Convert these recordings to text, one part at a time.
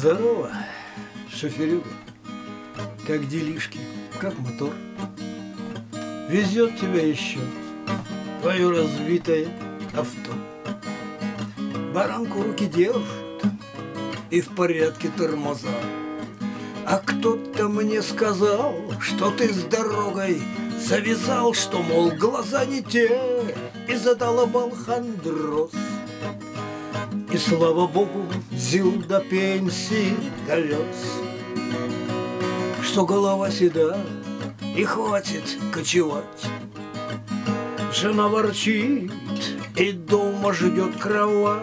Здорово, шоферюга. Как делишки, как мотор? Везет тебя еще твое разбитое авто. Баранку руки держат и в порядке тормоза. А кто-то мне сказал, что ты с дорогой завязал, что, мол, глаза не те, и задолбал хандроз. И слава богу, зил до пенсии довез, что голова седа и хватит кочевать. Жена ворчит, и дома ждет кровать.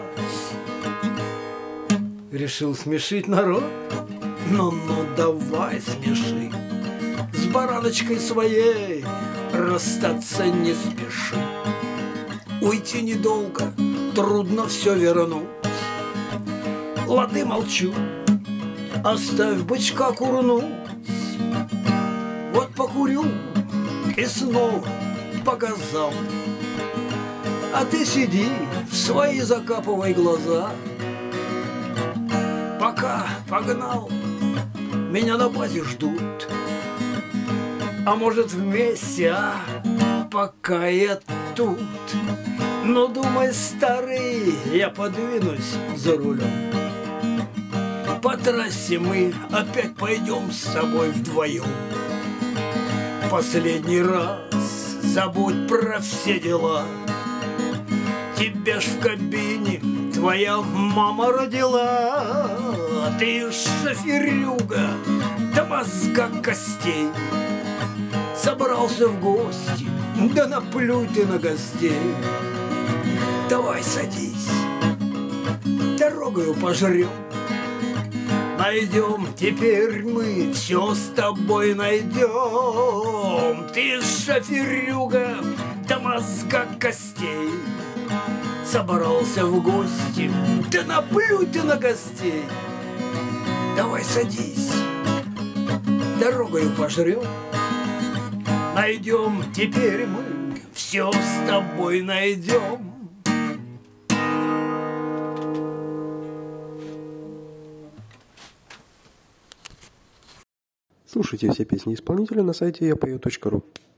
Решил смешить народ? Ну-ну, давай смеши. С бараночкой своей расстаться не спеши. Уйти недолго, трудно все вернуть. Лады, молчу, оставь бычка курнуть. Вот покурю и снова по газам. А ты сиди, в свои закапывай глаза. Пока погнал, меня на базе ждут. А может вместе, пока я тут. Но думай, старый, я подвинусь за рулем. По трассе мы опять пойдем с тобой вдвоем. Последний раз забудь про все дела. Тебя ж в кабине твоя мама родила. Ты шоферюга до мозга костей. Собрался в гости, да наплюй ты на гостей. Давай садись, дорогою пожрем. Найдем теперь мы, все с тобой найдем. Ты шоферюга до мозга костей. Собрался в гости, да наплюй ты на гостей. Давай садись, дорогою пожрем. Найдем теперь мы, все с тобой найдем. Слушайте все песни исполнителя на сайте yapою.ru.